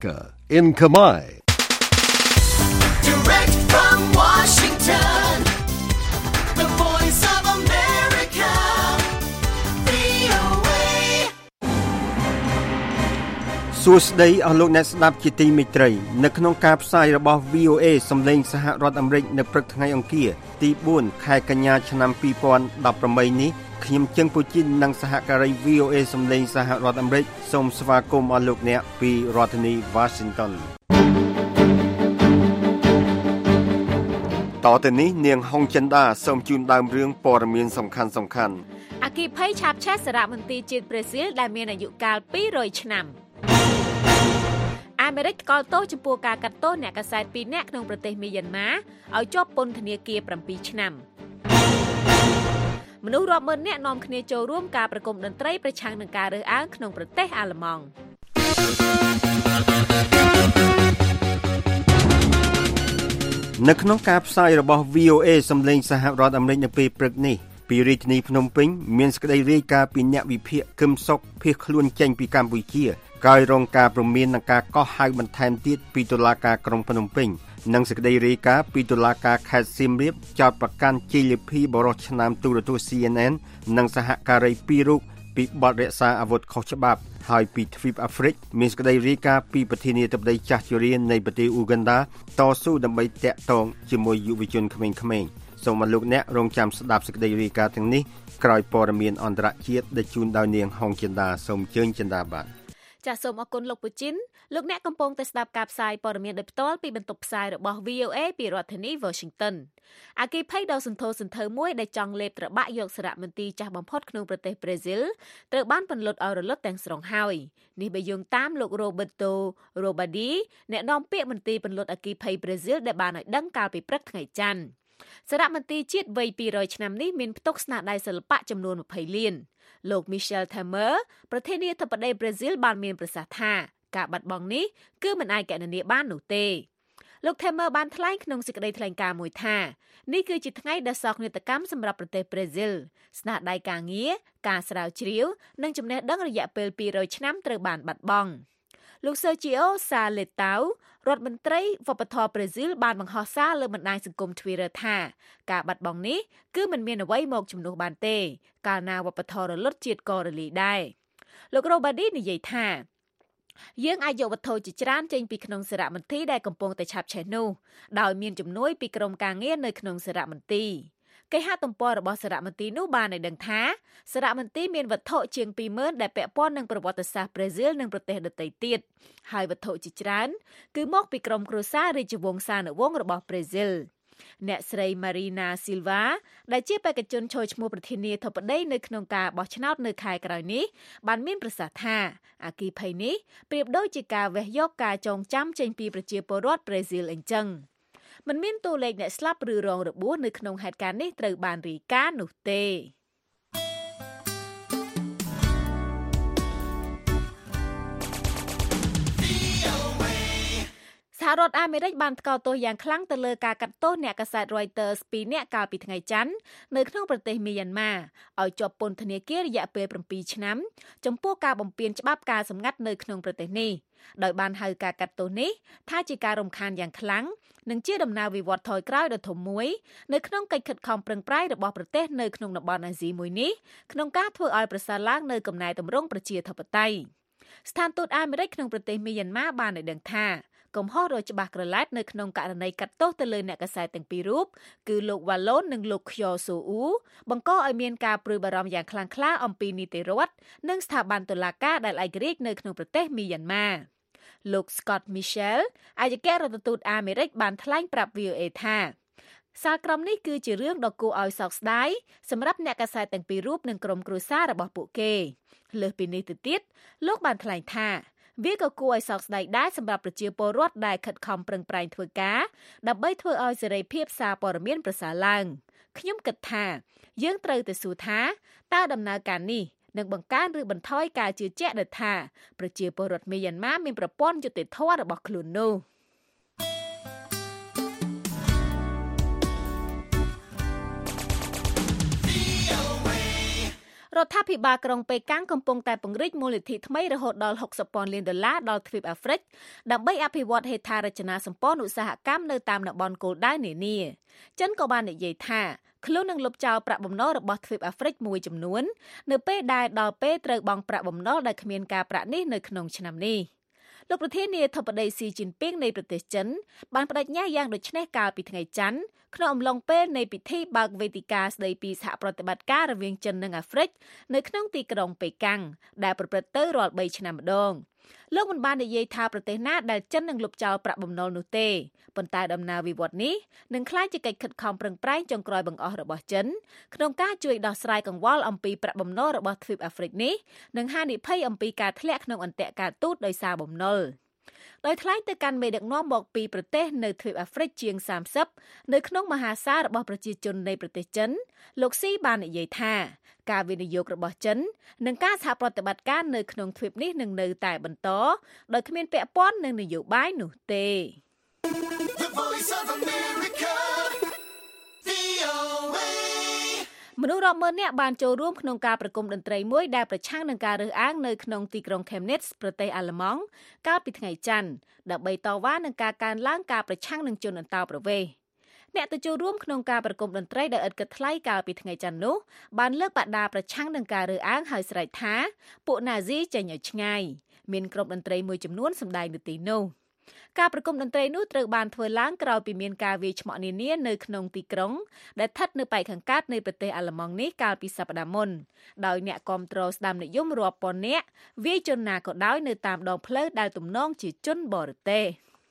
in Khmer. Direct from Washington, the voice of America, VOA. សួស្តីអស់លោកអ្នកស្ដាប់ជាទីមេត្រីនៅក្នុងការផ្សាយរបស់ VOA សម្លេងសហរដ្ឋអាមេរិកនៅព្រឹកថ្ងៃអង្គារទី4ខែកញ្ញាឆ្នាំ2018នេះខ្ញុំជឹងពូជីននិងសហការី VOA សម្លេងសហរដ្ឋអាមេរិកសូមស្វាគមន៍អស់លោកអ្នកពីរដ្ឋធានី Washington តទៅនេះនាងហុងចិន្តាសូមជូនដើមរឿងព័ត៌មានសំខាន់អគ្គិភ័យឆាបឆេះសារមន្ទីរជាតិប្រេស៊ីលដែលមានអាយុកាល200ឆ្នាំអាមេរិកកោតទោសចំពោះការកាត់ទោសអ្នកកាសែត2នាក់ក្នុងប្រទេសមីយ៉ាន់ម៉ាឲ្យជាប់ពន្ធនាគារ7ឆ្នាំមនុស្សរាប់ម៉ឺននាក់នាំគ្នាចូលរួមការប្រគំតន្ត្រីប្រឆាំងនឹងការរើសអើងក្នុងប្រទេសអាល្លឺម៉ង់នៅក្នុងការផ្សាយរបស់ VOA សម្លេងសហរដ្ឋអាមេរិកនៅពេលព្រឹកនេះពីរាជធានីភ្នំពេញមានសេចក្តីរាយការណ៍ពីអ្នកវិភាគគឹមសុកភៀសខ្លួនចេញពីកម្ពុជាក្រោយរងការព្រមាននឹងការកោះហៅបន្ថែមទៀតពីតុលាការក្រុងភ្នំពេញនិងសេចក្តីរាយការណ៍ពីតុលាការខេត្តសៀមរាបចោទប្រកាន់ជ័យលាភីបរិសុទ្ធឆ្នាំទូរទស្សន៍ CNN និងសហការី2រូបពីបទរក្សាអាវុធខុសច្បាប់ហើយពីទ្វីបអាហ្វ្រិកមានសេចក្តីរាយការណ៍ពីប្រធានាធិបតីចាស់ជរានៃប្រទេសអ៊ូហ្គាន់ដាតស៊ូដើម្បីតាក់ទងជាមួយយុវជនក្មេងៗសូមអរលោកអ្នករងចាំស្ដាប់សេចក្តីរាយការណ៍ទាំងនេះក្រោយព័ត៌មានអន្តរជាតិដែលជូនដោយនាងហុងចិន្តាសូមអញ្ជើញចិន្តាបាទចាសសូមអរគុណលោកពូជីនលោកអ្នកកំពុងតែស្ដាប់ការផ្សាយព័ត៌មានដោយផ្ទាល់ពីបន្ទប់ផ្សាយរបស់ VOA ពីរដ្ឋធានី Washington អគ្គិភ័យដ៏សន្ធោសន្ធៅមួយដែលចង់លេបត្របាក់យកសារមន្ទីរចាស់បំផុតក្នុងប្រទេសប្រេស៊ីលត្រូវបានពន្លត់ឲ្យរលត់ទាំងស្រុងហើយនេះបើយោងតាមលោក Roberto Robadi អ្នកនាំពាក្យមន្ទីរពន្លត់អគ្គិភ័យប្រេស៊ីលដែលបានឲ្យដឹងកាលពីព្រឹកថ្ងៃច័ន្ទសារមន្ទីរជាតិវ័យ200ឆ្នាំនេះមានផ្ទុកស្នាដៃសិល្បៈចំនួន20លានលោក Michel Temer ប្រធានាធិបតីប្រេស៊ីលបានមានប្រសាសន៍ថាការបាត់បង់នេះគឺមិនអាចកណនាបាននោះទេលោក Temer បានថ្លែងក្នុងសេចក្តីថ្លែងការណ៍មួយថានេះគឺជាថ្ងៃដែលសោកនាដកម្មសម្រាប់ប្រទេសប្រេស៊ីលស្នាដៃការងារការស្រាវជ្រាវនិងចំណេះដឹងរយៈពេល200ឆ្នាំត្រូវបានបាត់បង់លោក Sergio Saletao រដ្ឋមន្ត្រីវប្បធម៌ប្រេស៊ីលបានបង្ហោះសារលើបណ្ដាញសង្គម Twitter ថាការបាត់បង់នេះគឺមិនមានអ្វីមកជំនួសបានទេកាលណាវប្បធម៌រលត់ជាតិក៏រលាយដែរលោក Robadi និយាយថាយើងអាចយកវត្ថុជាច្រើនចេញពីក្នុងសារមន្ទីរដែលកំពុងតែឆាបឆេះនោះដោយមានជំនួយពីក្រុមការងារនៅក្នុងសារមន្ទីរគេហទំព័ររបស់សារមន្ទីរនោះបានឲ្យដឹងថាសារមន្ទីរមានវត្ថុជាង 20,000 ដែលពាក់ព័ន្ធនឹងប្រវត្តិសាស្ត្រប្រេស៊ីលនិងប្រទេសដទៃទៀតហើយវត្ថុជាច្រើនគឺមកពីក្រុមគ្រួសាររាជវង្សានុវង្សរបស់ប្រេស៊ីលអ្នកស្រី Marina Silva ដែលជាបេក្ខជនចូលឈ្មោះប្រធានាធិបតីនៅក្នុងការបោះឆ្នោតនៅខែក្រោយនេះបានមានប្រសាសន៍ថាអគ្គិភ័យនេះប្រៀបដូចជាការវះយកការចងចាំចេញពីប្រជាពលរដ្ឋប្រេស៊ីលអញ្ចឹងមិនមានតួលេខអ្នកស្លាប់ឬរងរបួសនៅក្នុងហេតុការណ៍នេះត្រូវបានរាយការណ៍នោះទេសហរដ្ឋអាមេរិកបានថ្កោលទោសយ៉ាងខ្លាំងទៅលើការកាត់ទោសអ្នកកាសែត Reuters 2នាក់កាលពីថ្ងៃច័ន្ទនៅក្នុងប្រទេសមីយ៉ាន់ម៉ាឲ្យជាប់ពន្ធនាគាររយៈពេល7ឆ្នាំចំពោះការបំពានច្បាប់ការសម្ងាត់នៅក្នុងប្រទេសនេះដោយបានហៅការកាត់ទោសនេះថាជាការរំខានយ៉ាងខ្លាំងនិងជាដំណើរវិវត្តថយក្រោយដ៏ធំមួយនៅក្នុងកិច្ចខិតខំប្រឹងប្រែងរបស់ប្រទេសនៅក្នុងតំបន់អាស៊ីមួយនេះក្នុងការធ្វើឲ្យប្រសើរឡើងនៅកំណែទម្រង់ប្រជាធិបតេយ្យស្ថានទូតអាមេរិកក្នុងប្រទេសមីយ៉ាន់ម៉ាបានឲ្យដឹងថាកំហុសរច្បាស់ក្រឡែតនៅក្នុងករណីកាត់ទោសទៅលើអ្នកកាសែតទាំងពីររូបគឺលោកវ៉ាឡូននិងលោកខ្យសូអ៊ូបង្កឲ្យមានការព្រួយបារម្ភយ៉ាងខ្លាំងក្លាអំពីនីតិរដ្ឋនិងស្ថាប័នតុលាការដែលឯករាជ្យនៅក្នុងប្រទេសមីយ៉ាន់ម៉ាលោក Scott Michel អគ្គរដ្ឋទូតអាមេរិកបានថ្លែងប្រាប់ VOA ថាសារក្រមនេះគឺជារឿងដ៏គួរឲ្យសោកស្ដាយសម្រាប់អ្នកកាសែតទាំងពីររូបនិងក្រុមគ្រួសាររបស់ពួកគេលើសពីនេះទៅទៀតលោកបានថ្លែងថាវាក៏គួរឲ្យសោកស្ដាយដែរសម្រាប់ប្រជាពលរដ្ឋដែលខិតខំប្រឹងប្រែងធ្វើការដើម្បីធ្វើឲ្យសេរីភាពសារព័ត៌មានប្រសើរឡើងខ្ញុំគិតថាយើងត្រូវទៅសួរថាតើដំណើរការនេះនឹងបង្កើនឬបន្ថយការជឿជាក់ដែលថាប្រជាពលរដ្ឋមីយ៉ាន់ម៉ាមានប្រព័ន្ធយុត្តិធម៌របស់ខ្លួននោះរដ្ឋាភិបាលក្រុងប៉េកាំងកំពុងតែពង្រីកមូលនិធិថ្មីរហូតដល់$60,000 លានដល់ទ្វីបអាហ្វ្រិកដើម្បីអភិវឌ្ឍហេដ្ឋារចនាសម្ព័ន្ធឧស្សាហកម្មនៅតាមតំបន់គោលដៅនានាចិនក៏បាននិយាយថាខ្លួននឹងលុបចោលប្រាក់បំណុលរបស់ទ្វីបអាហ្វ្រិកមួយចំនួននៅពេលដែលដល់ពេលត្រូវបង់ប្រាក់បំណុលដែលគ្មានការប្រាក់នេះនៅក្នុងឆ្នាំនេះលោកប្រធានាធិបតីស៊ីជីនពីងនៃប្រទេសចិនបានបដិញ្ញាយ៉ាងដូចនេះកាលពីថ្ងៃច័ន្ទក្នុងអំឡុងពេលនៃពិធីបើកវេទិកាស្តីពីសហប្រតិបត្តិការរវាងចិននិងអាហ្វ្រិកនៅក្នុងទីក្រុងប៉េកាំងដែលប្រព្រឹត្តទៅរាល់3ឆ្នាំម្ដងលោកមិនបាននិយាយថាប្រទេសណាដែលចិននឹងលុបចោលប្រាក់បំណុលនោះទេប៉ុន្តែដំណើរវិវត្តនេះនឹងក្លាយជាកិច្ចខិតខំប្រឹងប្រែងចុងក្រោយបង្អស់របស់ចិនក្នុងការជួយដោះស្រាយកង្វល់អំពីប្រាក់បំណុលរបស់ទ្វីបអាហ្វ្រិកនេះនិងហានិភ័យអំពីការធ្លាក់ក្នុងអន្ទាក់ការទូតដោយសារបំណុលដោយថ្លែងទៅកាន់មេដឹកនាំមកពីប្រទេសនៅទ្វីបអាហ្វ្រិកជាង30នៅក្នុងមហាសាលរបស់ប្រជាជននៃប្រទេសចិនលោកស៊ីបាននិយាយថាការវិនិយោគរបស់ចិននិងការសហប្រតិបត្តិការនៅក្នុងទ្វីបនេះនឹងនៅតែបន្តដោយគ្មានពាក់ព័ន្ធនឹងនយោបាយនោះទេ The Voice of America, VOA. មនុស្សរាប់ម៉ឺននាក់បានចូលរួមក្នុងការប្រគំតន្ត្រីមួយដែលប្រឆាំងនឹងការរើសអើងនៅក្នុងទីក្រុង Chemnitz ប្រទេសអាល្លឺម៉ង់កាលពីថ្ងៃច័ន្ទដើម្បីតវ៉ានឹងការកើនឡើងការប្រឆាំងនឹងជនអន្តោប្រវេសន៍អ្នកទៅចូលរួមក្នុងការប្រគំតន្ត្រីដែលឥតគិតថ្លៃកាលពីថ្ងៃច័ន្ទនោះបានលើកបដាប្រឆាំងនឹងការរើសអើងហើយស្រែកថាពួកណាស៊ីចេញឲ្យឆ្ងាយមានក្រុមតន្ត្រីមួយចំនួនសម្ដែងនៅទីនោះការប្រគំតន្ត្រីនោះត្រូវបានធ្វើឡើងក្រោយពីមានការវាយឆ្មក់នានានៅក្នុងទីក្រុងដែលស្ថិតនៅប៉ែកខាងកើតនៃប្រទេសអាល្លឺម៉ង់នេះកាលពីសប្តាហ៍មុនដោយអ្នកគាំទ្រស្ដាមនិយមរាប់ពាន់នាក់វាយជនណាក៏ដោយនៅតាមដងផ្លូវដែលទំនងជាជនបរទេស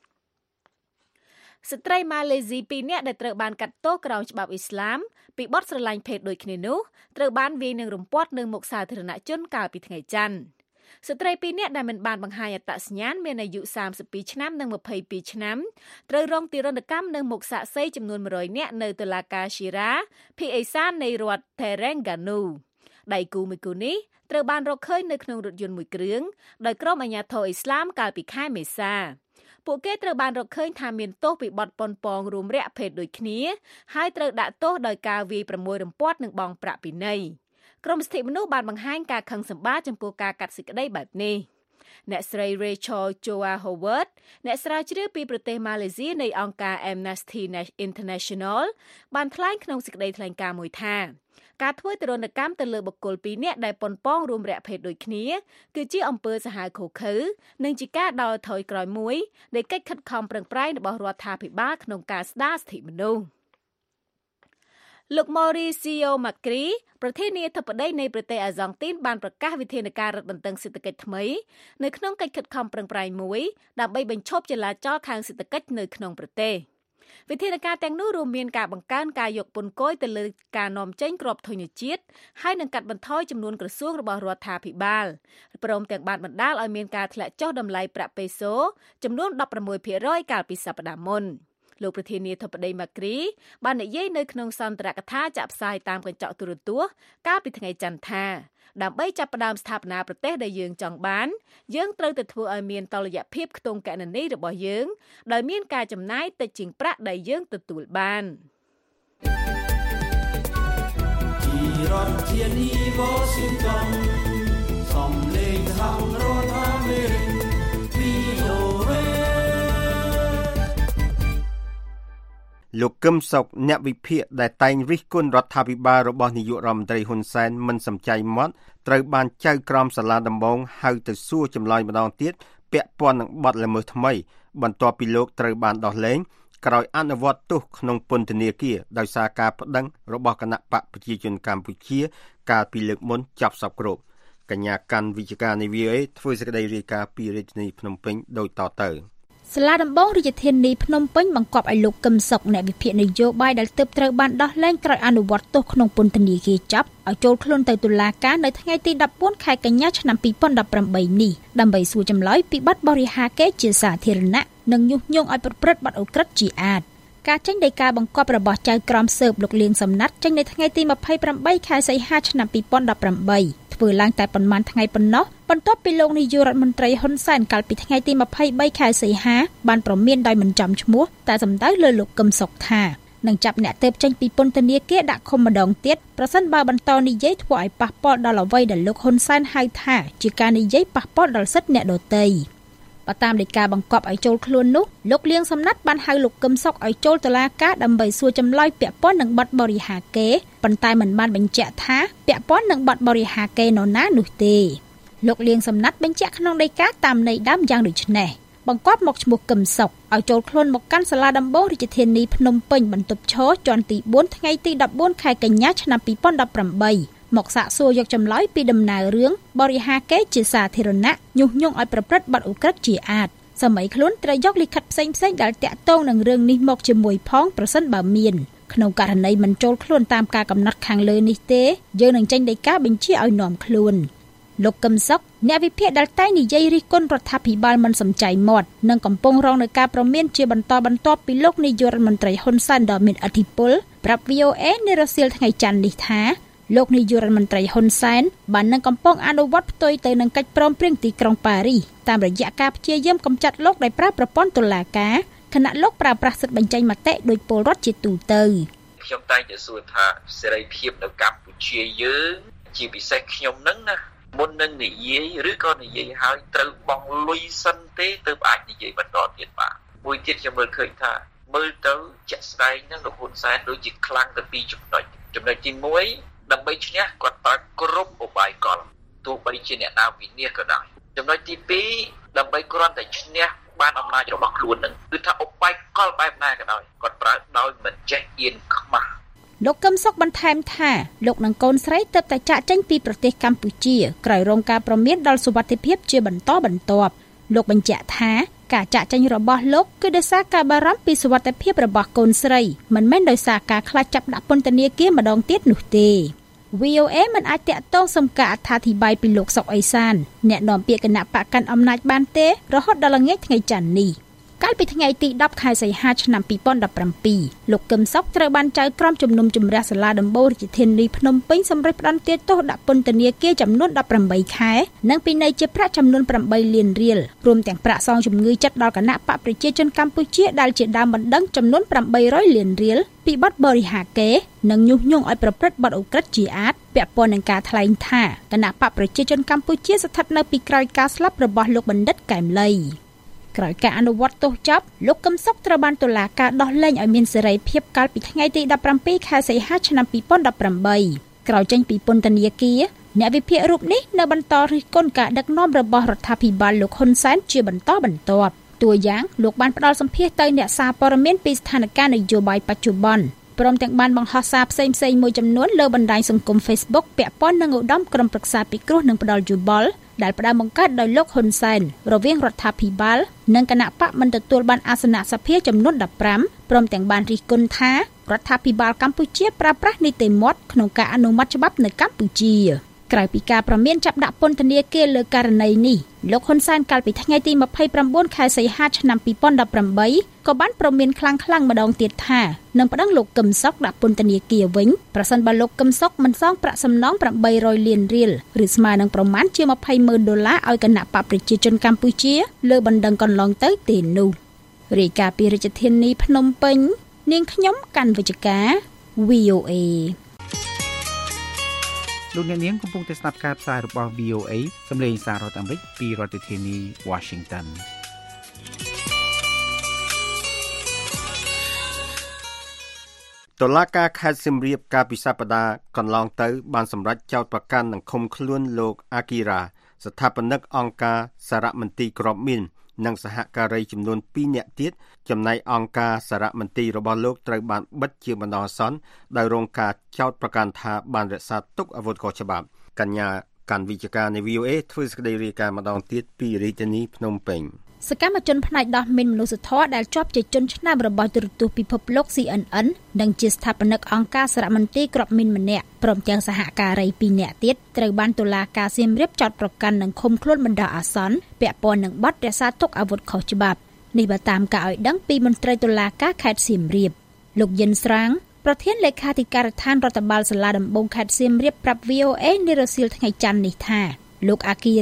ស្ត្រីម៉ាឡេស៊ី2នាក់ដែលត្រូវបានកាត់ទោសក្រោមច្បាប់អ៊ីស្លាមពីបទស្រឡាញ់ភេទដូចគ្នានោះត្រូវបានវាយនឹងរំពាត់នៅមុខសាធារណជនកាលពីថ្ងៃច័ន្ទស្ត្រី2នាក់ដែលមិនបានបង្ហាញអត្តសញ្ញាណមានអាយុ32ឆ្នាំនិង22ឆ្នាំត្រូវរងទារុណកម្មនៅមុខសាក្សីចំនួន100នាក់នៅតុលាការ Shira ភាគឦសាននៃរដ្ឋ Terengganu ដៃគូមួយគូនេះត្រូវបានរកឃើញនៅក្នុងរថយន្តមួយគ្រឿងដោយក្រុមអាជ្ញាធរអ៊ីស្លាមកាលពីខែមេសាពួកគេត្រូវបានរកឃើញថាមានទោសពីបទប៉ុនប៉ងរួមរយៈភេទដូចគ្នាហើយត្រូវដាក់ទោសដោយការវាយ6រំពាត់និងបង់ប្រាក់ពិន័យក្រមសិទ្ធិមនុស្សបានបង្ហាញការខឹងសម្បារចំពោះការកាត់សេចក្តីបែបនេះអ្នកស្រី Rachel Joa Howard អ្នកស្រាវជ្រាវពីប្រទេសម៉ាឡេស៊ីនៃអង្គការ Amnesty International បានថ្លែងក្នុងសេចក្តីថ្លែងការណ៍មួយថាការធ្វើទរណកម្មទៅលើបុគ្គល2នាក់ដែលប៉ុនប៉ងរួមរយៈភេទដូចគ្នាគឺជាអំពើសាហាវឃោរឃៅនិងជាការដើរថយក្រោយមួយនៃកិច្ចខិតខំប្រឹងប្រែងរបស់រដ្ឋាភិបាលក្នុងការស្ដារសិទ្ធិមនុស្សលោក Mauricio Macri ប្រធានាធិបតីនៃប្រទេសអាហ្សង់ទីនបានប្រកាសវិធានការរឹតបន្តឹងសេដ្ឋកិច្ចថ្មីនៅក្នុងកិច្ចខិតខំប្រឹងប្រែងមួយដើម្បីបញ្ឈប់ចលាចលខាងសេដ្ឋកិច្ចនៅក្នុងប្រទេសវិធានការទាំងនោះរួមមានការបង្កើនការយកពន្ធគយទៅលើការនាំចេញគ្រាប់ធញ្ញជាតិហើយនឹងកាត់បន្ថយចំនួនក្រសួងរបស់រដ្ឋាភិបាលព្រមទាំងបានបណ្ដាលឲ្យមានការធ្លាក់ចុះតម្លៃប្រាក់ពេសូចំនួន 16% កាលពីសប្តាហ៍មុនលោកប្រធានាធិបតីម៉ាគ្រីបាននិយាយនៅក្នុងសន្ទរកថាចាក់ផ្សាយតាមកញ្ចក់ទូរទស្សន៍កាលពីថ្ងៃច័ន្ទថាដើម្បីចាប់ផ្ដើមស្ថាបនាប្រទេសដែលយើងចង់បានយើងត្រូវតែធ្វើឲ្យមានតុល្យភាពខ្ទង់គណនេយ្យរបស់យើងដោយមានការចំណាយតិចជាងប្រាក់ដែលយើងទទួលបានពីរដ្ឋធានី Washington សំឡេងសហរដ្ឋអាមេរិក VOA លោកកឹមសុខអ្នកវិភាគដែលតែងរិះគន់រដ្ឋាភិបាលរបស់នាយករដ្ឋមន្ត្រីហ៊ុនសែនមិនសំចៃមាត់ត្រូវបានចៅក្រមសាលាដំបងហៅទៅសួរចម្លើយម្ដងទៀតពាក់ព័ន្ធនឹងបទល្មើសថ្មីបន្ទាប់ពីលោកត្រូវបានដោះលែងក្រោយអនុវត្តទោសក្នុងពន្ធនាគារដោយសារការប្តឹងរបស់គណៈបកប្រជាជនកម្ពុជាកាលពីលើកមុនចាប់សពគ្រប់កញ្ញាកាន់វិជ្ជការនៃ VOA ធ្វើសេចក្តីរាយការណ៍ពីរាជធានីភ្នំពេញដូចតទៅសាលាដំបងរាជធានីភ្នំពេញបង្គាប់ឲ្យលោកកឹមសុខអ្នកវិភាគនយោបាយដែលទើបត្រូវបានដោះលែងក្រោយអនុវត្តទោសក្នុងពន្ធនាគារចាប់ឲ្យចូលខ្លួនទៅតុលាការនៅថ្ងៃទី14ខែកញ្ញាឆ្នាំ2018នេះដើម្បីសួរចម្លើយពីបទបរិហាកេរ្តិ៍ជាសាធារណៈនិងញុះញង់ឲ្យប្រព្រឹត្តបទឧក្រិដ្ឋជាអាតការចេញដោយការបង្គាប់របស់ចៅក្រមស៊ើបលោកលៀនសំណាត់ចេញនៅថ្ងៃទី28ខែសីហាឆ្នាំ2018ធ្វើឡើងតែប៉ុន្មានថ្ងៃប៉ុណ្ណោះបន្ទាប់ពីលោកនាយករដ្ឋមន្ត្រីហ៊ុនសែនកាលពីថ្ងៃទី23ខែសីហាបានប្រមានដោយមិនចំឈ្មោះតែសំដៅលើលោកកឹមសុខថានឹងចាប់អ្នកទើបចេញពីពន្ធនាគារដាក់ឃុំម្ដងទៀតប្រសិនបើបន្តនិយាយធ្វើឲ្យប៉ះពាល់ដល់អ្វីដែលលោកហ៊ុនសែនហៅថាជាការនិយាយប៉ះពាល់ដល់សិទ្ធិអ្នកដទៃបើតាមដីកាបង្គាប់ឲ្យចូលខ្លួននោះលោកលៀងសំណាត់បានហៅលោកកឹមសុខឲ្យចូលតុលាការដើម្បីសួរចម្លើយពាក់ព័ន្ធនឹងបទបរិហាកេរ្តិ៍ប៉ុន្តែមិនបានបញ្ជាក់ថាពាក់ព័ន្ធនឹងបទបរិហាកេរ្តិ៍នរណានោះទេលោកលៀងសំណាត់បញ្ជាក់ក្នុងដីកាតាមន័យដើមយ៉ាងដូចនេះបង្គាប់មកឈ្មោះកឹមសុខឲ្យចូលខ្លួនមកកាន់សាលាដំបងរាជធានីភ្នំពេញបន្ទប់ឈរជាន់ទី4ថ្ងៃទី14ខែកញ្ញាឆ្នាំ2018មកសាកសួរយកចម្លើយពីដំណើររឿងបរិហាកេរ្តិ៍ជាសាធារណៈញុះញង់ឲ្យប្រព្រឹត្តបទឧក្រិដ្ឋជាអាតសម័យខ្លួនត្រូវយកលិខិតផ្សេងៗដែលតាក់ទងនឹងរឿងនេះមកជាមួយផងប្រសិនបើមានក្នុងករណីមិនចូលខ្លួនតាមការកំណត់ខាងលើនេះទេយើងនឹងចេញដីកាបញ្ជាឲ្យនាំខ្លួនលោកកឹមសុខអ្នកវិភាគដែលតែងនិយាយរិះគន់រដ្ឋាភិបាលមិនសំចៃមាត់និងកំពុងរងនឹងការប្រមានជាបន្តបន្ទាប់ពីលោកនាយករដ្ឋមន្ត្រីហ៊ុនសែនដ៏មានឥទ្ធិពលប្រាប់ VOA នៅរសៀលថ្ងៃច័ន្ទនេះថាលោកនាយករដ្ឋមន្ត្រីហ៊ុនសែនបាននឹងកំពុងអនុវត្តផ្ទុយទៅនឹងកិច្ចព្រមព្រៀងទីក្រុងប៉ារីសតាមរយៈការព្យាយាមកម្ចាត់លោកដោយប្រើប្រព័ន្ធតុលាការខណៈលោកប្រើប្រាស់សិទ្ធិបញ្ចេញមតិដោយពលរដ្ឋជាទូទៅខ្ញុំតែងតែសួរថាសេរីភាពនៅកម្ពុជាយើងជាពិសេសខ្ញុំនឹងណាមុននឹងនិយាយឬក៏និយាយហើយត្រូវបង់លុយសិនទេទើបអាចនិយាយបន្តទៀតបាទមួយទៀតខ្ញុំមើលឃើញថាមើលទៅជាក់ស្ដែងហ្នឹងលោកហ៊ុនសែនដូចជាខ្លាំងទៅពីចំណុចទី1ដើម្បីឈ្នះគាត់ប្រើគ្រប់ឧបាយកលទោះបីជាអ្នកណាវិនិច្ឆ័យក៏ដោយចំណុចទី2ដើម្បីគ្រាន់តែឈ្នះបានអំណាចរបស់ខ្លួននឹងគឺថាឧបាយកលបែបណាក៏ដោយគាត់ប្រើដោយមិនចេះអៀនខ្មាស់លោកកឹមសុខបន្ថែមថាលោកនិងកូនស្រីទើបតែចាកចេញពីប្រទេសកម្ពុជាក្រោយរងការប្រមានដល់សុវត្ថិភាពជាបន្តបន្ទាប់លោកបញ្ជាក់ថាការចាកចេញរបស់លោកគឺដោយសារការបារម្ភពីសុវត្ថិភាពរបស់កូនស្រីមិនមែនដោយសារការខ្លាចចាប់ដាក់ពន្ធនាគារម្ដងទៀតនោះទេ VOA មិនអាចតាក់ទងសុំការអត្ថាធិប្បាយពីលោកសុកអេសានអ្នកនាំពាក្យគណៈបកកាន់អំណាចបានទេរហូតដល់ល្ងាចថ្ងៃច័ន្ទនេះកាលពីថ្ងៃទី10ខែសីហាឆ្នាំ2017លោកកឹមសុខត្រូវបានចៅក្រមជំនុំជម្រះសាលាដំបូងរាជធានីភ្នំពេញសម្រេចផ្តន្ទាទោសដាក់ពន្ធនាគារចំនួន18ខែនិងពិន័យជាប្រាក់ចំនួន8លានរៀលរួមទាំងប្រាក់សងជំងឺចិត្តដល់គណៈបកប្រជាជនកម្ពុជាដែលជាដើមបណ្ដឹងចំនួន800លានរៀលពីបទបរិហាកេរ្តិ៍និងញុះញង់ឲ្យប្រព្រឹត្តបទឧក្រិដ្ឋជាអាតពាក់ព័ន្ធនឹងការថ្លែងថាគណៈបកប្រជាជនកម្ពុជាស្ថិតនៅពីក្រោយការស្លាប់របស់លោកបណ្ឌិតកែមលីក្រោយការអនុវត្តទោសចប់លោកកឹមសុខត្រូវបានតុលាការដោះលែងឲ្យមានសេរីភាពកាលពីថ្ងៃទី17ខែសីហាឆ្នាំ2018ក្រោយចេញពីពន្ធនាគារអ្នកវិភាគរូបនេះនៅបន្តរិះគន់ការដឹកនាំរបស់រដ្ឋាភិបាលលោកហ៊ុនសែនជាបន្តបន្ទាប់តួយ៉ាងលោកបានផ្ដល់សម្ភាសន៍ទៅអ្នកសារព័ត៌មានពីស្ថានភាពនយោបាយបច្ចុប្បន្នព្រមទាំងបានបង្ហោះសារផ្សេងៗមួយចំនួនលើបណ្ដាញសង្គម Facebook ពាក់ព័ន្ធនឹងឧត្តមក្រុមប្រឹក្សាពិគ្រោះនិងផ្ដល់យោបល់ដែលផ្ដើមបង្កើតដោយលោកហ៊ុនសែនរវាងរដ្ឋាភិបាលនិងគណៈបកមិនទទួលបានអាសនៈសភាចំនួន15ព្រមទាំងបានរិះគន់ថារដ្ឋាភិបាលកម្ពុជាប្រើប្រាស់នីតិមាត់ក្នុងការអនុម័តច្បាប់នៅកម្ពុជាក្រៅពីការប្រមានចាប់ដាក់ពន្ធនាគារលើករណីនេះលោកហ៊ុនសែនកាលពីថ្ងៃទី29ខែសីហាឆ្នាំ2018ក៏បានប្រមានខ្លាំងៗម្ដងទៀតថានឹងប្តឹងលោកកឹមសុខដាក់ពន្ធនាគារវិញប្រសិនបើលោកកឹមសុខមិនសងប្រាក់សំណង800លានរៀលឬស្មើនឹងប្រមាណជា$20000ឲ្យគណៈបកប្រជាជនកម្ពុជាលើបណ្ដឹងកន្លងទៅទេនោះរាយការណ៍ពីរាជធានីភ្នំពេញនាងខ្ញុំកាន់វិជ្ជការ VOA លោកអ្នកនាងកំពុងតែស្ដាប់ការផ្សាយរបស់ VOA សម្លេងសាររដ្ឋអាមេរិកពីរដ្ឋធានី Washington តុលាការខេត្តសៀមរាបកាលពីសប្តាហ៍កន្លងទៅបានសម្រេចចោទប្រកាន់និងឃុំខ្លួនលោកអាគីរ៉ាស្ថាបនិកអង្គការសារមន្ទីរគ្រាប់មីននិងសហការីចំនួន2នាក់ទៀតចំណែកអង្គការសារមន្ទីររបស់លោកត្រូវបានបិទជាបណ្ដោះអាសន្នដោយរងការចោទប្រកាន់ថាបានរក្សាទុកអាវុធខុសច្បាប់កញ្ញាកាន់វិជ្ជការនៃ VOA ធ្វើសេចក្តីរាយការណ៍ម្ដងទៀតពីរាជធានីភ្នំពេញសកម្មជនផ្នែកដោះមីនមនុស្សធម៌ដែលជាប់ជាជនឆ្នាំរបស់ទូរទស្សន៍ពិភពលោក CNN និងជាស្ថាបនិកអង្គការសារមន្ទីរគ្រាប់មីនម្នាក់ព្រមទាំងសហការី2នាក់ទៀតត្រូវបានតុលាការសៀមរាបចោទប្រកាន់និងឃុំខ្លួនបណ្ដោះអាសន្នពាក់ព័ន្ធនឹងបទរក្សាទុកអាវុធខុសច្បាប់នេះបើតាមការឲ្យដឹងពីមន្ត្រីតុលាការខេត្តសៀមរាបលោកយិនស្រាងប្រធានលេខាធិការដ្ឋានរដ្ឋបាលសាលាដំបងខេត្តសៀមរាបប្រាប់ VOA នៅរសៀលថ្ងៃច័ន្ទនេះថាលោកអាគីរ៉ា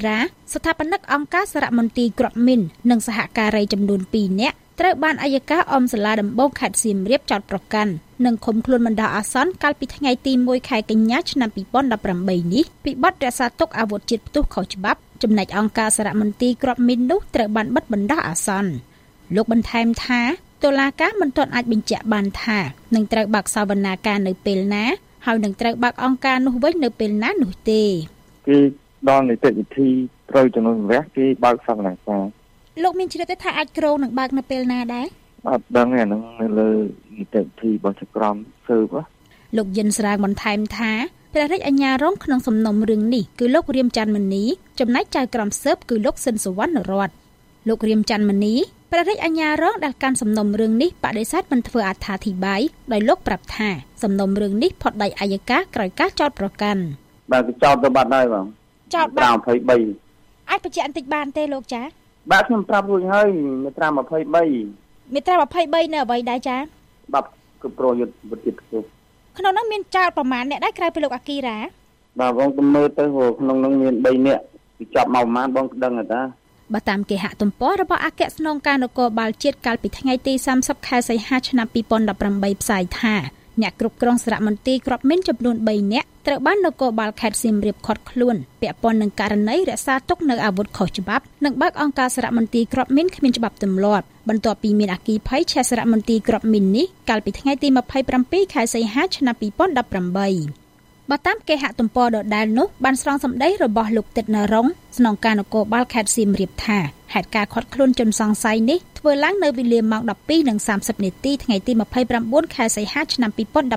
ស្ថាបនិកអង្គការសារមន្ទីរគ្រាប់មីននិងសហការីចំនួន2នាក់ត្រូវបានអัยការអមសាលាដំបងខេត្តសៀមរាបចោទប្រកាន់និងឃុំខ្លួនបណ្ដោះអាសន្នកាលពីថ្ងៃទី1ខែកញ្ញាឆ្នាំ2018នេះពីបទរក្សាទុកអាវុធជាតិផ្ទុះខុសច្បាប់ចំណែកអង្គការសារមន្ទីរគ្រាប់មីននោះត្រូវបានបិទបណ្ដោះអាសន្នលោកបន្ថែមថាតុលាការមិនទាន់អាចបញ្ជាក់បានថានឹងត្រូវបើកសវនាការនៅពេលណាហើយនឹងត្រូវបើកអង្គការនោះវិញនៅពេលណានោះទេគឺដល់នីតិវិធីត្រូវចំនួនវះគេបើកសវនាការលោកមានជ្រាបទេថាអាចក្រងនឹងបើកនៅពេលណាដែរអត់ដឹងទេហ្នឹងនៅលើនីតិវិធីរបស់ចក្រមស៊ើបលោកយិនស្រាងបន្ថែមថាព្រះរាជអាជ្ញារងក្នុងសំណុំរឿងនេះគឺលោករៀមច័ន្ទមនីចំណែកចៅក្រមស៊ើបគឺលោកស៊ិនសុវណ្ណរតន៍លោករៀមច័ន្ទមនីព្រះរាជអាជ្ញារងដែលកាន់សំណុំរឿងនេះបដិសេធមិនធ្វើអត្ថាធិប្បាយដោយលោកប្រាប់ថាសំណុំរឿងនេះផុតដីអัยការក្រោយការចោទប្រកាន់បាទចោទទៅបាត់ហើយបងចោទបាន 23 អាចបញ្ជាក់បន្តិចបានទេលោកចាបាទខ្ញុំប្រាប់រួចហើយមាត្រា23 មាត្រា23នៅអ្វីដែរចាបាប់គឺប្រយុទ្ធវិទ្យាខ្ពស់ក្នុងនោះមានចោទប្រមាណអ្នកដែរក្រៅពីលោកអាគីរ៉ាបាទបងទៅមើលទៅក្នុងនោះមាន3នាក់ពីចាប់មកប្រមាណបងដឹងតាបើតាមគេហទំព័ររបស់អគ្គស្នងការនគរបាលជាតិកាលពីថ្ងៃទី30ខែសីហាឆ្នាំ2018ផ្សាយថាអ្នកគ្រប់គ្រងសារមន្ទីរគ្រាប់មីនចំនួន3នាក់ត្រូវបាននគរបាលខេត្តសៀមរាបឃាត់ខ្លួនពាក់ព័ន្ធនឹងករណីរក្សាទុកនៅអាវុធខុសច្បាប់និងបើកអង្គការសារមន្ទីរគ្រាប់មីនគ្មានច្បាប់ទម្លាប់បន្ទាប់ពីមានអគ្គីភ័យឆេះសារមន្ទីរគ្រាប់មីននេះកាលពីថ្ងៃទី27ខែសីហាឆ្នាំ2018បើតាមគេហទំព័រដដែលនោះបានស្រង់សម្ដីរបស់លោកទិតណរងស្នងការនគរបាលខេត្តសៀមរាបថាហេតុការណ៍ឃាត់ខ្លួនជនសង្ស័យនេះធ្វើឡើងនៅវេលាម៉ោង 12:30 នាទីថ្ងៃទី29ខែសីហាឆ្នាំ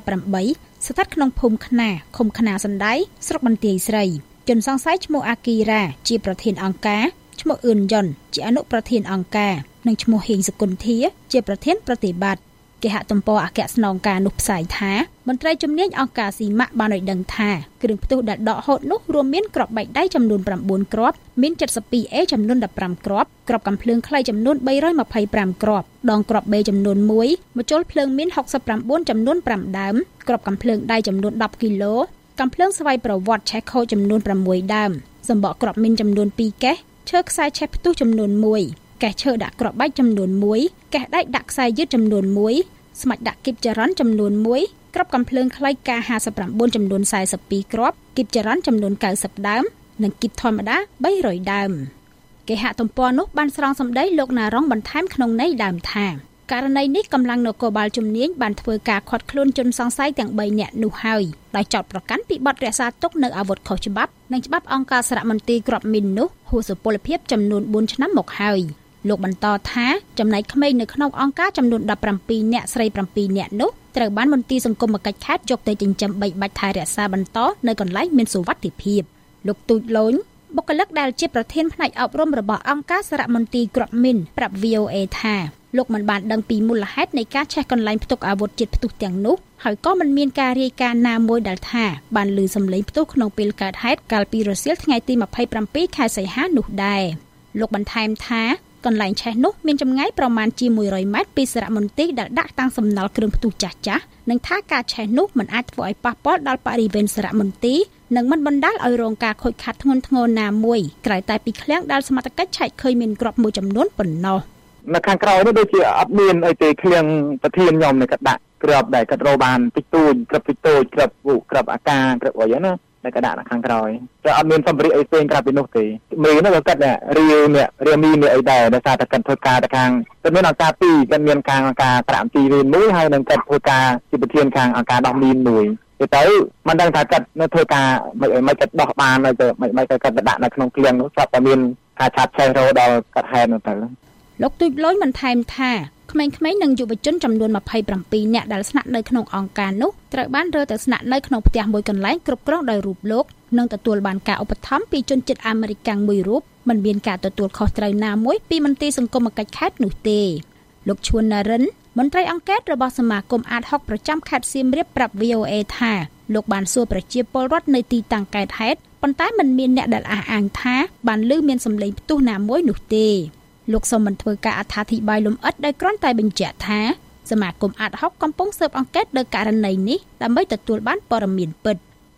2018ស្ថិតក្នុងភូមិខ្នាឃុំខ្នាសណ្ដៃស្រុកបន្ទាយស្រីជនសង្ស័យឈ្មោះអាគីរ៉ាជាប្រធានអង្គការឈ្មោះអឿនយុនជាអនុប្រធានអង្គការនិងឈ្មោះហេងសុគន្ធាជាប្រធានប្រតិបត្តិគេហទំព័រអគ្គស្នងការនោះផ្សាយថាមន្ត្រីជំនាញអង្គការស៊ីម៉ាក់បានឲ្យដឹងថាគ្រឿងផ្ទុះដែលដកហូតនោះរួមមានគ្រាប់បែកដៃចំនួន9គ្រាប់មាន 72A ចំនួន15គ្រាប់គ្រាប់កាំភ្លើងខ្លីចំនួន325គ្រាប់ដងគ្រាប់ B ចំនួន1ម្ជុលភ្លើងមាន69ចំនួន5ដើមគ្រាប់កាំភ្លើងដៃចំនួន10គីឡូកាំភ្លើងស្វ័យប្រវត្តិឆេះខូចចំនួន6ដើមសម្បកគ្រាប់មីនចំនួន2កេសឈើខ្សែឆេះផ្ទុះចំនួន1កេសឈើដាក់គ្រាប់បែកចំនួន1កេសដែកដាក់ខ្សែយឺតចំនួន1ស្មាច់ដាក់គីបចរន្តចំនួន1គ្រាប់កាំភ្លើងខ្លី K59 ចំនួន42គ្រាប់គីបចរន្តចំនួន90ដើមនិងគីបធម្មតា300ដើមគេហទំព័រនោះបានស្រង់សម្ដីលោកណារងបន្ថែមក្នុងន័យដើមថាករណីនេះកម្លាំងនគរបាលជំនាញបានធ្វើការឃាត់ខ្លួនជនសង្ស័យទាំង3នាក់នោះហើយដោយចោទប្រកាន់ពីបទរក្សាទុកនៅអាវុធខុសច្បាប់និងច្បាប់អង្គការសារមន្ទីរគ្រាប់មីននោះហួសសុពលភាពចំនួន4ឆ្នាំមកហើយលោកបន្តថាចំណែកក្មេងនៅក្នុងអង្គការចំនួន17នាក់ស្រី7នាក់នោះត្រូវបានមន្ទីរសង្គមកិច្ចខេត្តយកទៅចិញ្ចឹមបីបាច់ថែរក្សាបន្តនៅកន្លែងមានសុវត្ថិភាពលោកទូចលូនបុគ្គលិកដែលជាប្រធានផ្នែកអប់រំរបស់អង្គការសារមន្ទីរគ្រាប់មីនប្រាប់ VOA ថាលោកមិនបានដឹងពីមូលហេតុនៃការឆេះកន្លែងផ្ទុកអាវុធជាតិផ្ទុះទាំងនោះហើយក៏មិនមានការរាយការណ៍ណាមួយដែលថាបានឮសំឡេងផ្ទុះក្នុងពេលកើតហេតុកាលពីរសៀលថ្ងៃទី27ខែសីហានោះដែរលោកបន្ថែមថាកន្លែងឆេះនោះមានចម្ងាយប្រមាណជា100ម៉ែត្រពីសារមន្ទីរដែលដាក់តាំងសំណល់គ្រឿងផ្ទុះចាស់ៗនិងថាការឆេះនោះមិនអាចធ្វើឲ្យប៉ះពាល់ដល់បរិវេណសារមន្ទីរនិងមិនបណ្ដាលឲ្យរងការខូចខាតធ្ងន់ធ្ងរណាមួយក្រៅតែពីឃ្លាំងដែលសមត្ថកិច្ចឆែកឃើញមានគ្រាប់មួយចំនួនប៉ុណ្ណោះនៅខាងក្រោយនេះដូចជាអត់មានអីទេឃ្លាំងប្រធានខ្ញុំនេះក៏ដាក់គ្រាប់ដែលគាត់រកបានតិចតួចគ្រាប់តិចតូចគ្រាប់វូគ្រាប់អាការគ្រាប់អីណាដែលក៏ដាក់នៅខាងក្រោយតែអត់មានសម្ភារៈអីផ្សេងក្រៅពីនោះទេមេនោះក៏គាត់រាមីនេះអីដែរដោយសារតែគាត់ធ្វើការទៅខាងគាត់មានអង្គការ2គាត់មានខាងអង្គការប្រាំទីរៀនមួយហើយនឹងគាត់ធ្វើការជាប្រធានខាងអង្គការដោះមីនមួយទៅមិនដឹងថាគាត់នៅធ្វើការមិនគាត់ដោះបានទៅមិនគាត់ដាក់នៅក្នុងឃ្លាំងនោះស្រាប់តែមានការឆាប់ឆេះរោដល់គាត់ហែននោះទៅលោកទូចលុយបន្ថែមថាក្មេងៗនិងយុវជនចំនួន27នាក់ដែលស្នាក់នៅក្នុងអង្គការនោះត្រូវបានរើទៅស្នាក់នៅក្នុងផ្ទះមួយកន្លែងគ្រប់គ្រងដោយរូបលោកនិងទទួលបានការឧបត្ថម្ភពីជនជាតិអាមេរិកមួយរូបមិនមានការទទួលខុសត្រូវណាមួយពីមន្ទីរសង្គមកិច្ចខេត្តនោះទេលោកឈួនណារិនមន្ត្រីអង្គការរបស់សមាគមអាត60ប្រចាំខេត្តសៀមរាបប្រាប់ VOA ថាលោកបានសួរប្រជាពលរដ្ឋនៅទីតាំងកើតហេតុប៉ុន្តែមិនមានអ្នកដែលអះអាងថាបានឮមានសម្លេងផ្ទុះណាមួយនោះទេលោកសូមមិនធ្វើការអត្ថាធិប្បាយលម្អិតដោយគ្រាន់តែបញ្ជាក់ថាសមាគមអាត60កំពុងស៊ើបអង្កេតលើករណីនេះដើម្បីទទួលបានព័ត៌មានពិត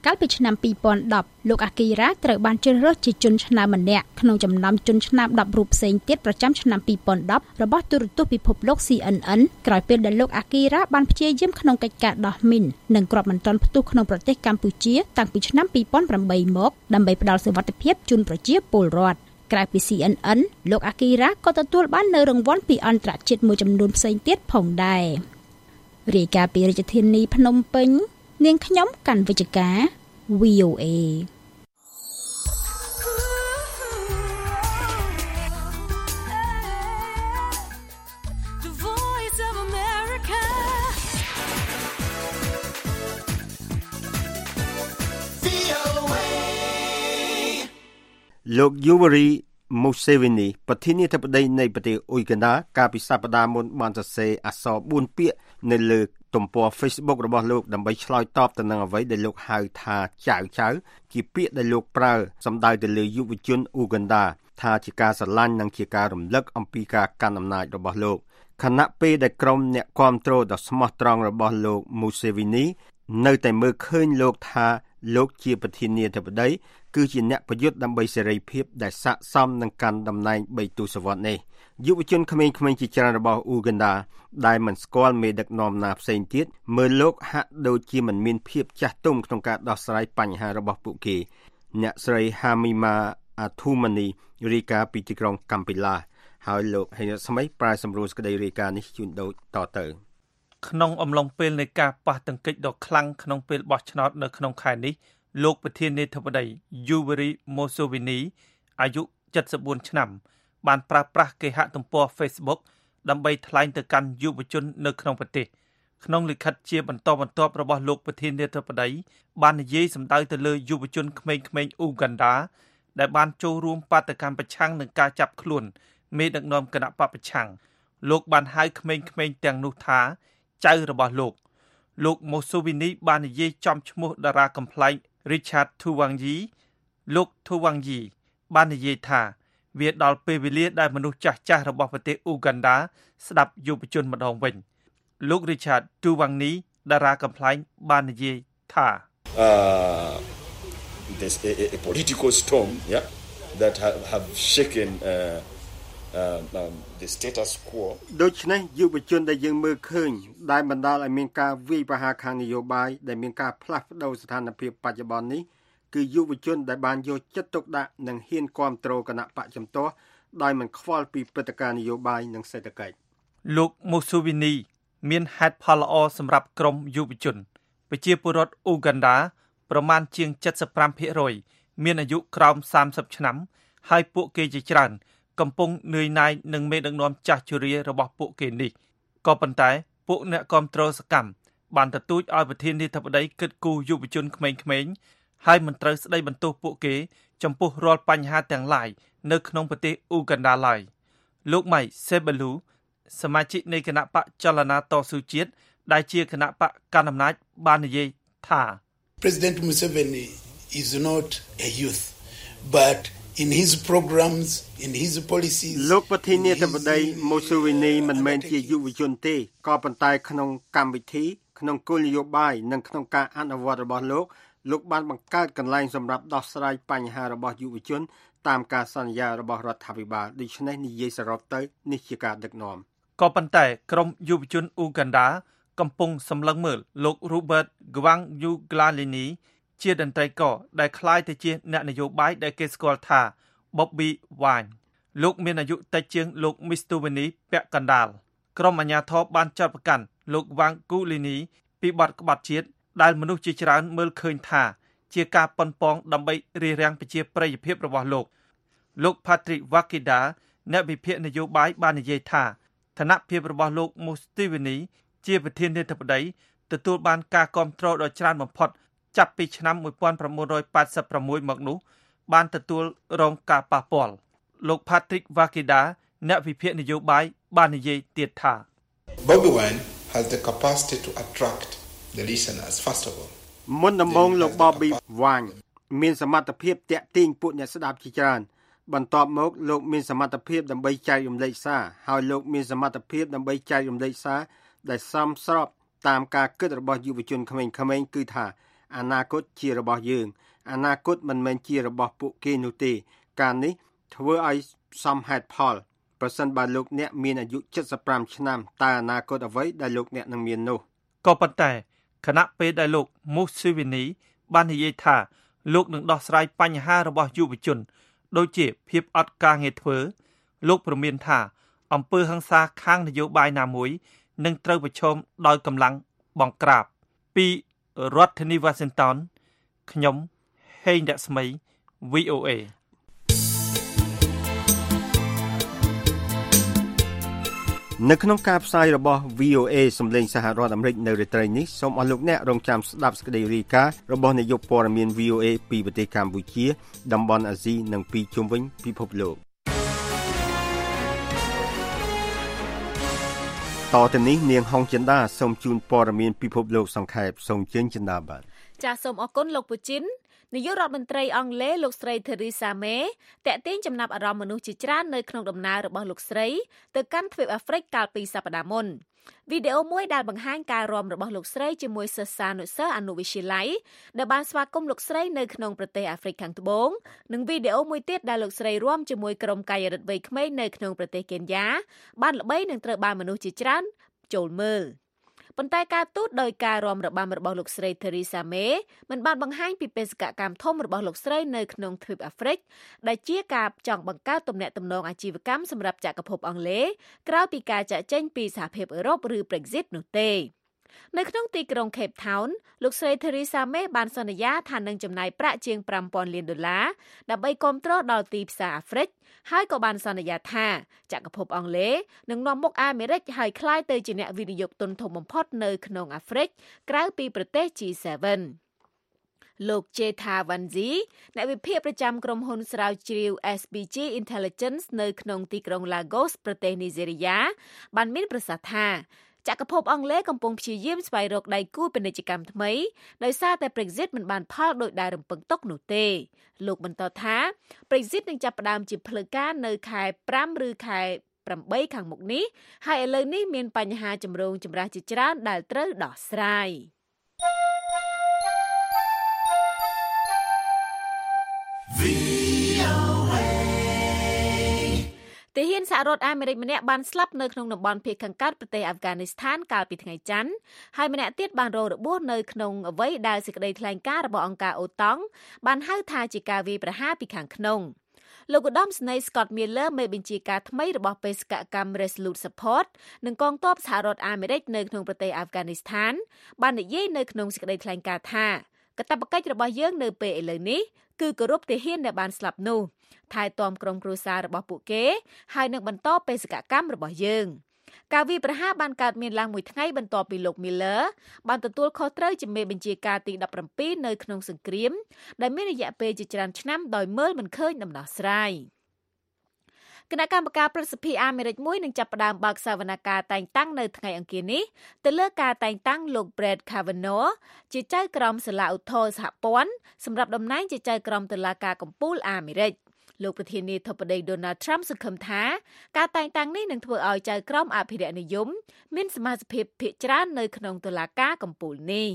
កាលពីឆ្នាំ2010លោកអាគីរ៉ាត្រូវបានជ្រើសរើសជាជនឆ្នើមម្នាក់ក្នុងចំណោមជនឆ្នើម10រូបផ្សេងទៀតប្រចាំឆ្នាំ2010របស់ទូរទស្សន៍ពិភពលោក CNN ក្រោយពេលដែលលោកអាគីរ៉ាបានព្យាយាមក្នុងកិច្ចការដោះមីននិងគ្រាប់មិនទាន់ផ្ទុះក្នុងប្រទេសកម្ពុជាតាំងពីឆ្នាំ2008មកដើម្បីផ្តល់សុវត្ថិភាពជូនប្រជាពលរដ្ឋក្រៅពី CNN លោកអាគីរ៉ាក៏ទទួលបាននូវរង្វាន់ពីអន្តរជាតិមួយចំនួនផ្សេងទៀតផងដែររាយការណ៍ពីរាជធានីភ្នំពេញនាងខ្ញុំកាន់វិជ្ជការ VOA លោក Yoweri Museveni ប្រធានាធិបតីនៃប្រទេសអ៊ុយហ្គាណាកាលពីសប្តាហ៍មុនបានសរសេរអក្សរ4ពាក្យនៅលើទំព័រ Facebook របស់លោកដើម្បីឆ្លើយតបទៅនឹងអ្វីដែលលោកហៅថាចៅជាពាក្យដែលលោកប្រើសម្ដៅទៅលើយុវជនអ៊ូហ្គាណាថាជាការស្រឡាញ់និងជាការរំលឹកអំពីការកាន់អំណាចរបស់លោកខណៈពេលដែលក្រុមអ្នកគាំទ្រដ៏ស្មោះត្រង់របស់លោក Museveni នៅតែមើលឃើញលោកថាលោកជាប្រធានាធិបតីគឺជាអ្នកប្រយុទ្ធដើម្បីសេរីភាពដែលស័ក្តិសមនឹងកាន់តំណែង3ទសវត្សរ៍នេះយុវជនក្មេងៗជាច្រើនរបស់អ៊ូហ្គាណាដែលមិនស្គាល់មេដឹកនាំណាផ្សេងទៀតមើលលោកហាក់ដូចជាមិនមានភាពចាស់ទុំក្នុងការដោះស្រាយបញ្ហារបស់ពួកគេអ្នកស្រី Hamima Athumani រាយការណ៍ពីទីក្រុងកាំពីឡាហើយលោកហេតុស្មីប្រាយសម្រួលសេចក្តីរាយការណ៍នេះជូនដូចតទៅក្នុងអំឡុងពេលនៃការប៉ះទង្គិចដ៏ខ្លាំងក្នុងពេលបោះឆ្នោតនៅក្នុងខែនេះលោកប្រធានាធិបតី Yoweri Museveni អាយុ74ឆ្នាំបានប្រើប្រាស់គេហទំព័រ Facebook ដើម្បីថ្លែងទៅកាន់យុវជននៅក្នុងប្រទេសក្នុងលិខិតជាបន្តបន្ទាប់របស់លោកប្រធានាធិបតីបាននិយាយសម្ដៅទៅលើយុវជនក្មេងៗអ៊ូហ្គាណាដែលបានចូលរួមបាតកម្មប្រឆាំងនឹងការចាប់ខ្លួនមេដឹកនាំគណៈបព្វប្រឆាំងលោកបានហៅក្មេងៗទាំងនោះថាចៅរបស់លោក Museveni បាននិយាយចំឈ្មោះតារាកំប្លែង Richard Tuwangi លោក Tuwangi បាននិយាយថាវាដល់ពេលវេលាដែលមនុស្សចាស់ៗរបស់ប្រទេសអ៊ូហ្គាណាស្ដាប់យុវជនម្ដងវិញលោក Richard Tuwangi តារាកំប្លែងបាននិយាយថា there's a political storm that have shaken the status quo ដូច្នេះយុវជនដែលយើងមើលឃើញដែលបណ្ដាលឲ្យមានការវាយប្រហារខាងនយោបាយដែលមានការផ្លាស់ប្ដូរស្ថានភាពបច្ចុប្បន្ននេះគឺយុវជនដែលបានយកចិត្តទុកដាក់និងហ៊ានគាំទ្រគណៈបកជំទាស់ដោយមិនខ្វល់ពីព្រឹត្តិការណ៍នយោបាយនិងសេដ្ឋកិច្ចលោក Museveni មានហេតុផលល្អសម្រាប់ក្រុមយុវជនប្រជាពលរដ្ឋអ៊ូហ្គាណាប្រមាណជាង 75% មានអាយុក្រោម30ឆ្នាំហើយពួកគេជាច្រើនកំពុងនឿយណាយនឹងមេដឹកនាំចាស់ជរារបស់ពួកគេនេះក៏ប៉ុន្តែពួកអ្នកគាំទ្រសកម្មបានទទូចឲ្យប្រធានាធិបតីគិតគូរយុវជនក្មេងៗហើយមិនត្រូវស្ដីបន្ទោសពួកគេចំពោះរាល់បញ្ហាទាំងឡាយនៅក្នុងប្រទេសអ៊ូហ្គាណាឡើយលោកម៉ៃសេបេលូសមាជិកនៃគណៈបកចលនាតស៊ូជាតិដែលជាគណៈបកកណ្ដាលអំណាចបាននិយាយថា President Museveni is not a youth but in his programs in his policies លោកប្រធានាធិបតី Museveni មិនមែនជាយុវជនទេក៏ប៉ុន្តែក្នុងកម្មវិធីក្នុងគោលនយោបាយនិងក្នុងការអនុវត្តរបស់លោកបានបង្កើតកន្លែងសម្រាប់ដោះស្រាយបញ្ហារបស់យុវជនតាមការសន្យារបស់រដ្ឋាភិបាលដូច្នេះនិយាយសរុបទៅនេះជាការដឹកនាំក៏ប៉ុន្តែក្រុមយុវជនអ៊ូហ្គាណាកំពុងសម្លឹងមើលលោក Robert Kyagulanyi ជាតន្ត្រីករដែលក្លាយទៅជាអ្នកនយោបាយដែលគេស្គាល់ថា Bobby Wine លោកមានអាយុតិចជាងលោក Museveni ពាក់កណ្ដាលក្រុមអាជ្ញាធរបានចាត់បង្កាន់លោក Kyagulanyi ពីបទក្បត់ជាតិដែលមនុស្សជាច្រើនមើលឃើញថាជាការប៉ុនប៉ងដើម្បីរារាំងប្រជាប្រិយភាពរបស់លោក Patrick Wakida អ្នកវិភាគនយោបាយបាននិយាយថាឋានៈភាពរបស់លោក Museveni ជាប្រធានាធិបតីទទួលបានការគាំទ្រដ៏ច្រើនបំផុតចាប់ពីឆ្នាំ1986មកនោះបានទទួលរងការប៉ះពាល់លោក Patrick Wakida អ្នកវិភាគនយោបាយបាននិយាយទៀតថា Bobby Wine has the capacity to attract the listeners first of all មុនដំបូងលោក Bobby Wine មានសមត្ថភាពទាក់ទាញពួកអ្នកស្ដាប់ជាច្រើនបន្ទាប់មកលោកមានសមត្ថភាពដើម្បីចែករំលែកសារហើយលោកមានសមត្ថភាពដើម្បីចែករំលែកសារដែលសមស្របតាមការគិតរបស់យុវជនក្មេងៗគឺថាអនាគតជារបស់យើងអនាគតមិនមែនជារបស់ពួកគេនោះទេការនេះធ្វើឲ្យសមហេតុផលប្រសិនបើលោកអ្នកមានអាយុ75ឆ្នាំតើអនាគតអ្វីដែលលោកអ្នកនឹងមាននោះក៏ប៉ុន្តែគណៈពេលដែលលោក Museveni បាននិយាយថាលោកនឹងដោះស្រាយបញ្ហារបស់យុវជនដូចជាភាពអត់ការងារធ្វើលោកព្រមានថាអំពើហិង្សាខាងនយោបាយណាមួយនឹងត្រូវប្រឈមដោយកម្លាំងបង្ក្រាបពីរដ្ឋធានី Washington ខ្ញុំហេងរស្មី VOA នៅក្នុងការផ្សាយរបស់ VOA សម្លេងសហរដ្ឋអាមេរិកនៅរាត្រីនេះសូមអស់លោកអ្នករងចាំស្ដាប់សេចក្តីរាយការណ៍របស់នាយកព័ត៌មាន VOA ពីប្រទេសកម្ពុជាតំបន់អាស៊ីនិងពីជុំវិញពិភពលោកតទៅនេះនាងហុងចិន្តាសូមជូនព័ត៌មានពិភពលោកសង្ខេបសូមជើញចិន្តាបាទចាសសូមអរគុណលោកពូជីននាយករដ្ឋមន្ត្រីអង់គ្លេសលោកស្រី Theresa May តាក់ទាញចំណាប់អារម្មណ៍មនុស្សជាច្រើននៅក្នុងដំណើររបស់លោកស្រីទៅកាន់ទ្វីបអាហ្វ្រិកកាលពីសប្តាហ៍មុនវីដេអូមួយដែលបង្ហាញការរាំរបស់លោកស្រីជាមួយសិស្សានុសិស្សអនុវិទ្យាល័យដែលបានស្វាគមន៍លោកស្រីនៅក្នុងប្រទេសអាហ្វ្រិកខាងត្បូងនិងវីដេអូមួយទៀតដែលលោកស្រីរាំជាមួយក្រុមកាយរិទ្ធវ័យក្មេងនៅក្នុងប្រទេសកេនយ៉ាបានល្បីនិងត្រូវបានមនុស្សជាច្រើនចូលមើលប៉ុន្តែការទូតដោយការរាំរបាំរបស់លោកស្រី Theresa May មិនបានបង្ហាញពីបេសកកម្មធំរបស់លោកស្រីនៅក្នុងទ្វីបអាហ្វ្រិកដែលជាការចង់បង្កើតទំនាក់ទំនងអាជីវកម្មសម្រាប់ចក្រភពអង់គ្លេសក្រៅពីការចាក់ចេញពីសហភាពអឺរ៉ុបឬ Brexit នោះទេនៅក្នុងទីក្រុង Cape Town លោកស្រី Theresa May បានសន្យាថានឹងចំណាយប្រាក់ជាង$5,000 លានដើម្បីគាំទ្រដល់ទីផ្សារអាហ្វ្រិកហើយក៏បានសន្យាថាចក្រភពអង់គ្លេសនឹងនាំមុខអាមេរិកឲ្យក្លាយទៅជាអ្នកវិនិយោគទុនធំបំផុតនៅក្នុងអាហ្វ្រិកក្រៅពីប្រទេស G7 លោក Chetha Vanzi អ្នកវិភាគប្រចាំក្រុមហ៊ុនស្រាវជ្រាវ SBG Intelligence នៅក្នុងទីក្រុង Lagos ប្រទេសនីហ្សេរីយ៉ាបានមានប្រសាសន៍ថាចក្រភពអង់គ្លេសកំពុងព្យាយាមស្វែងរកដៃគូពាណិជ្ជកម្មថ្មីដោយសារតែ Brexit មិនបានផលដោយដែលរំពឹងទុកនោះទេលោកបន្តថា Brexit នឹងចាប់ផ្ដើមជាផ្លូវការនៅខែ5ឬខែ8ខាងមុខនេះហើយឥឡូវនេះមានបញ្ហាចម្រូងចម្រាសជាច្រើនដែលត្រូវដោះស្រាយទាហានសហរដ្ឋអាមេរិកម្នាក់បានស្លាប់នៅក្នុងតំបន់ភាគខាងកើតប្រទេសអាហ្វហ្គានីស្ថានកាលពីថ្ងៃច័ន្ទហើយម្នាក់ទៀតបានរងរបួសនៅក្នុងអ្វីដែលសេចក្តីថ្លែងការណ៍របស់អង្គការអូតង់បានហៅថាជាការវាយប្រហារពីខាងក្នុងលោកឧត្តមសេនីយ៍ Scott Miller មេបញ្ជាការថ្មីរបស់បេសកកម្ម Resolute Support និងកងទ័ពសហរដ្ឋអាមេរិកនៅក្នុងប្រទេសអាហ្វហ្គានីស្ថានបាននិយាយនៅក្នុងសេចក្តីថ្លែងការណ៍ថាកាតព្វកិច្ចរបស់យើងនៅពេលឥឡូវនេះគឺគោរពទាហានដែលបានស្លាប់នោះថែទាំក្រុមគ្រួសាររបស់ពួកគេហើយនឹងបន្តបេសកកម្មរបស់យើងការវាយប្រហារបានកើតមានឡើងមួយថ្ងៃបន្ទាប់ពីលោក Miller បានទទួលខុសត្រូវជាមេបញ្ជាការទី17នៅក្នុងសង្គ្រាមដែលមានរយៈពេលជាច្រើនឆ្នាំដោយមើលមិនឃើញដំណោះស្រាយគណៈកម្មការប្រសិទ្ធិអាមេរិកមួយនឹងចាប់ផ្ដើមបើកសវនកម្មតែងតាំងនៅថ្ងៃអង្គារនេះទៅលើការតែងតាំងលោក Brett Kavanaugh ជាចៅក្រមសាលាឧទ្ធរណ៍សហព័ន្ធសម្រាប់តំណែងជាចៅក្រមតុលាការកំពូលអាមេរិកលោកប្រធានាធិបតី Donald Trump សង្ឃឹមថាការតែងតាំងនេះនឹងធ្វើឲ្យចៅក្រមអភិរក្សនិយមមានសមាជិកភាពភាគច្រើននៅក្នុងតុលាការកំពូលនេះ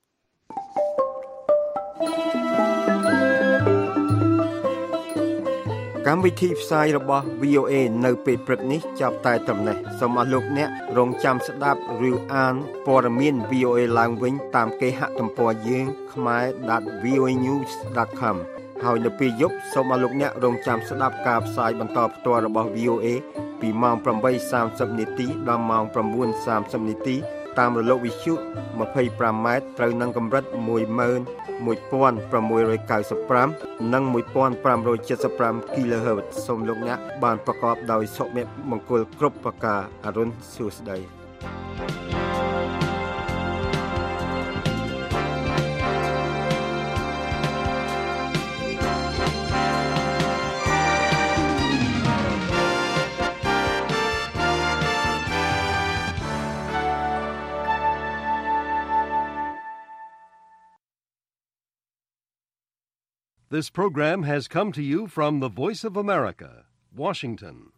កម្មវិធីផ្សាយរបស់ VOA នៅពេលព្រឹកនេះចាប់តែត្រឹមនេះសូមអស់លោកអ្នករងចាំស្ដាប់ឬអានព័ត៌មាន VOA ឡើងវិញតាមគេហទំព័រយើង khmer.voanews.com ហើយនៅពេលយប់សូមអស់លោកអ្នករងចាំស្ដាប់ការផ្សាយបន្តផ្ទាល់របស់ VOA ពីម៉ោង 8:30 នាទីដល់ម៉ោង 9:30 នាទីតាមរលកវិទ្យុ 25m ត្រូវនឹងកម្រិត 11695 និង 1575 kHz សូមលោកអ្នកបានប្រកបដោយសុភមង្គលគ្រប់ប្រការអរុនសួស្តី This program has come to you from the Voice of America, Washington.